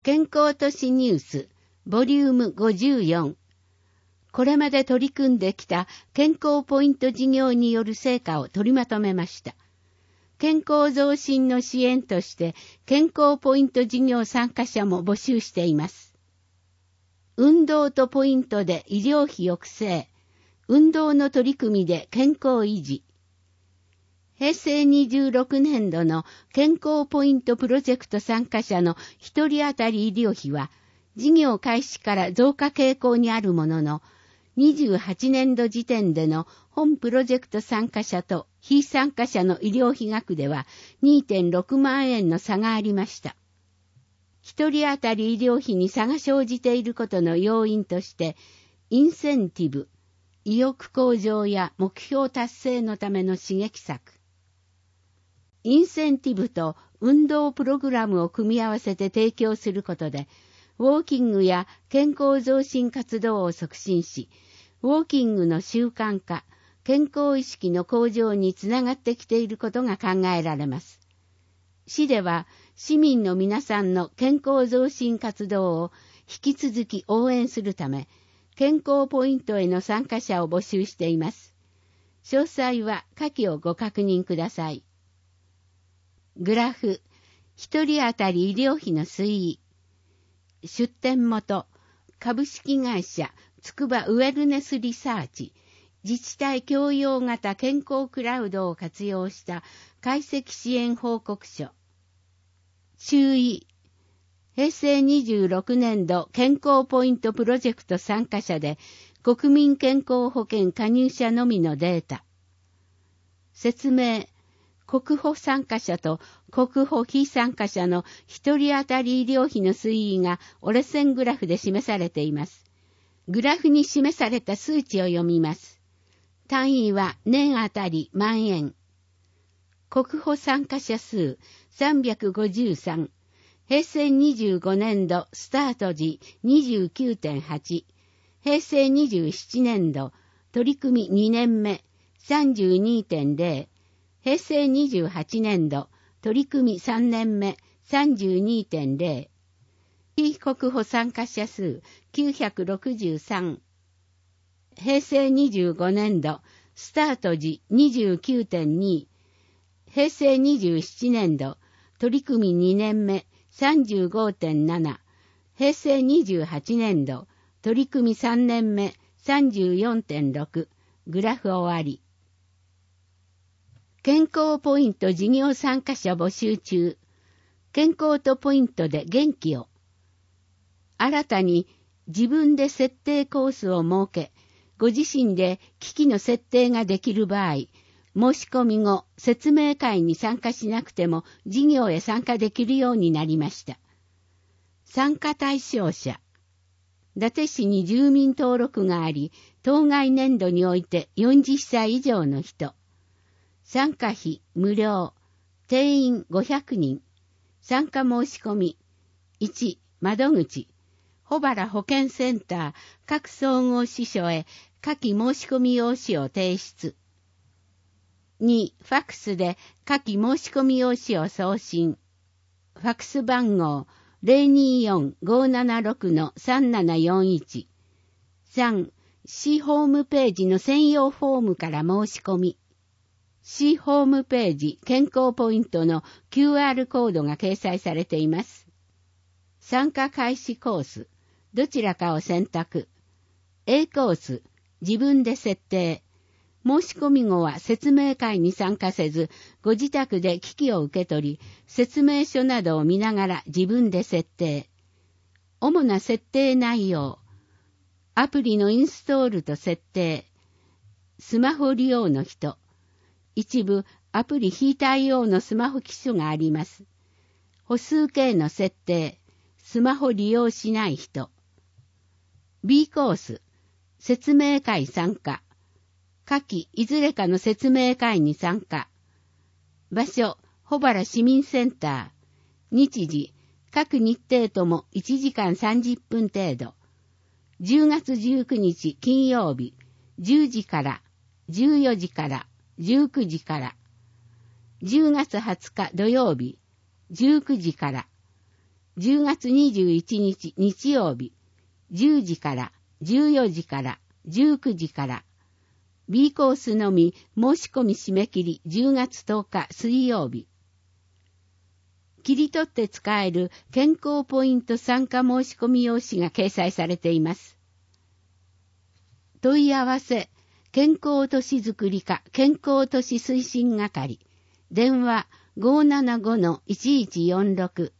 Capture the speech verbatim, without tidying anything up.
健康都市ニュースボリュームごじゅうよん。これまで取り組んできた健康ポイント事業による成果を取りまとめました。健康増進の支援として健康ポイント事業参加者も募集しています。運動とポイントで医療費抑制、運動の取り組みで健康維持。へいせいにじゅうろくねんどの健康ポイントプロジェクト参加者のひとり当たり医療費は、事業開始から増加傾向にあるものの、にじゅうはちねんど時点での本プロジェクト参加者と非参加者の医療費額では にてんろくまんえんの差がありました。ひとり当たり医療費に差が生じていることの要因として、インセンティブ、意欲向上や目標達成のための刺激策。インセンティブと運動プログラムを組み合わせて提供することで、ウォーキングや健康増進活動を促進し、ウォーキングの習慣化、健康意識の向上につながってきていることが考えられます。市では市民の皆さんの健康増進活動を引き続き応援するため、健康ポイントへの参加者を募集しています。詳細は下記をご確認ください。グラフ、一人当たり医療費の推移。出展元、株式会社つくばウェルネスリサーチ、自治体共用型健康クラウドを活用した解析支援報告書。注意。へいせいにじゅうろくねんど健康ポイントプロジェクト参加者で国民健康保険加入者のみのデータ。説明。国保参加者と国保非参加者の一人当たり医療費の推移が折れ線グラフで示されています。グラフに示された数値を読みます。単位は年あたり万円。国保参加者数さんびゃくごじゅうさん。へいせいにじゅうごねんどスタート時 にじゅうきゅうてんはち。へいせいにじゅうななねんど取り組みにねんめ さんじゅうにてんぜろ。へいせいにじゅうはちねんど取り組みさんねんめ さんじゅうにてんぜろ。非国保参加者数きゅうひゃくろくじゅうさん。へいせいにじゅうごねんどスタート時 にじゅうきゅうてんに。へいせいにじゅうななねんど取り組みにねんめ さんじゅうごてんなな。へいせいにじゅうはちねんど取り組みさんねんめ さんじゅうよんてんろく。グラフ終わり。健康ポイント事業参加者募集中。健康とポイントで元気を。新たに自分で設定コースを設け、ご自身で機器の設定ができる場合、申し込み後、説明会に参加しなくても事業へ参加できるようになりました。参加対象者。伊達市に住民登録があり、当該年度においてよんじゅっさい以上の人。参加費無料。定員ごひゃくにん。参加申し込み。いち. 窓口。保原保健センター各総合支所へ下記申し込み用紙を提出。に. ファクスで下記申し込み用紙を送信。ファクス番号 ゼロにーよん ごーななろく さんななよんいち。さん. 市ホームページの専用フォームから申し込み。市ホームページ健康ポイントの キューアール コードが掲載されています。参加開始コース、どちらかを選択。A コース、自分で設定。申し込み後は説明会に参加せず、ご自宅で機器を受け取り、説明書などを見ながら自分で設定。主な設定内容。アプリのインストールと設定。スマホ利用の人。一部アプリ非対応のスマホ機種があります。歩数計の設定、スマホ利用しない人。B コース、説明会参加。下記いずれかの説明会に参加。場所、保原市民センター。日時、各日程ともいちじかんさんじゅっぷん程度。じゅうがつじゅうくにち金曜日、じゅうじから、じゅうよじから、じゅうくじから。じゅうがつはつか土曜日、じゅうくじから。 じゅうがつにじゅういちにち日曜日、じゅうじからじゅうよじからじゅうくじから、B コースのみ申し込み締め切りじゅうがつとおか水曜日。切り取って使える健康ポイント参加申し込み用紙が掲載されています。問い合わせ、健康都市づくり課健康都市推進係、電話 ごーななごのいちいちよんろく